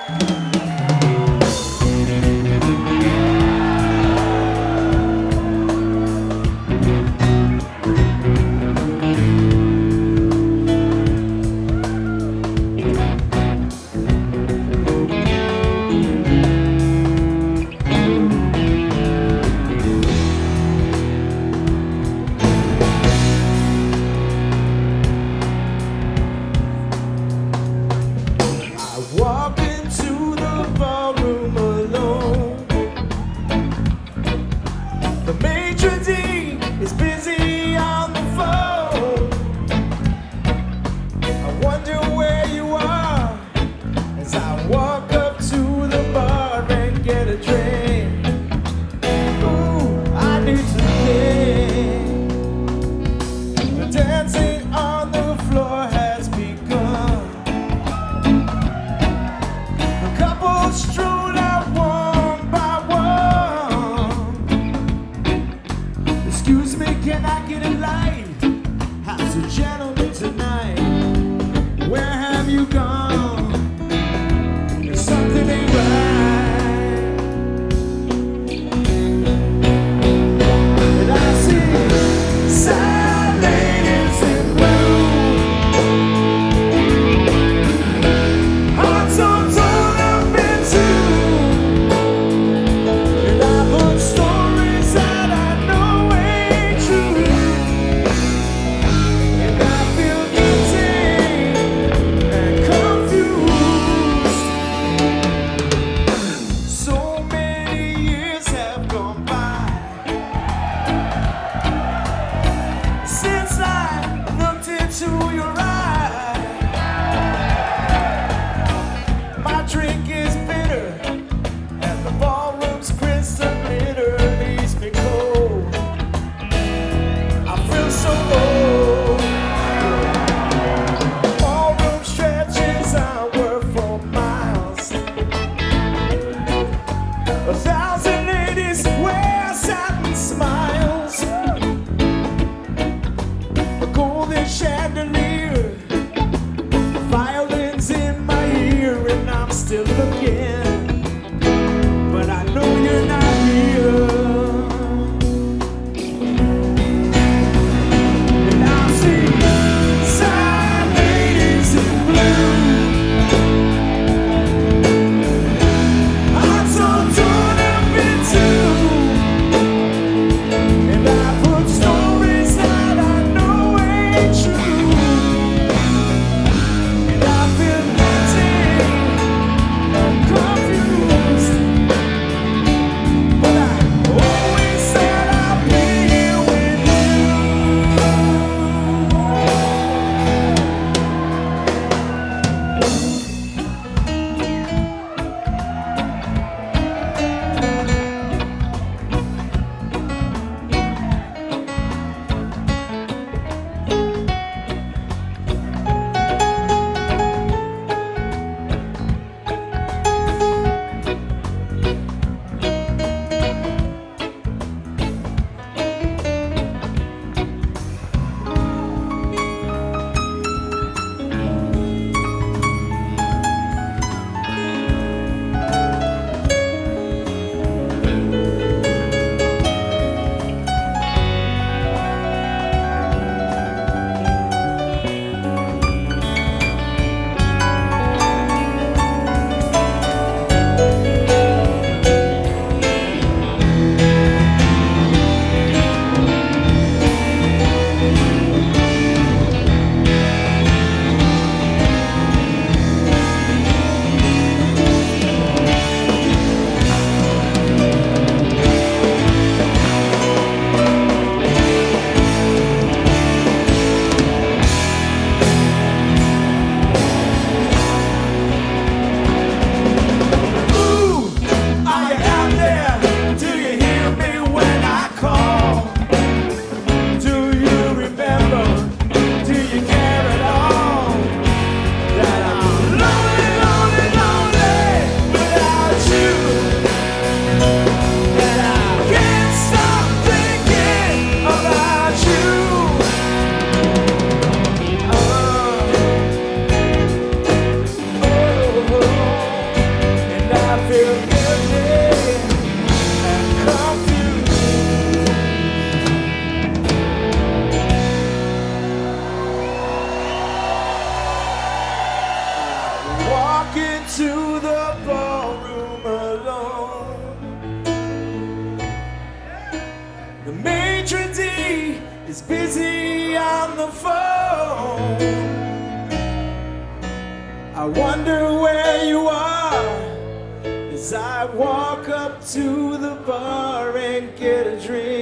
Walk into the ballroom alone. The maitre d' is busy on the phone. I wonder where you are as I walk up to the bar and get a drink. Ooh, I need to think. The dancing on the floor has begun. Stroll out one by one. Excuse me, can I get a light? How's a gentleman tonight? Where have you gone? Something ain't right. And I see sad ladies in blue, hearts on to your eye. My drink is bitter and the ballroom's crystal glitter leaves me cold. I feel so old. The ballroom stretches outward for miles. 1,000 ladies wear satin smiles. A golden chandelier, violins in my ear, and I'm still looking. walk into the ballroom alone. The maitre d' is busy on the phone. I wonder where you are as I walk up to the bar and get a drink.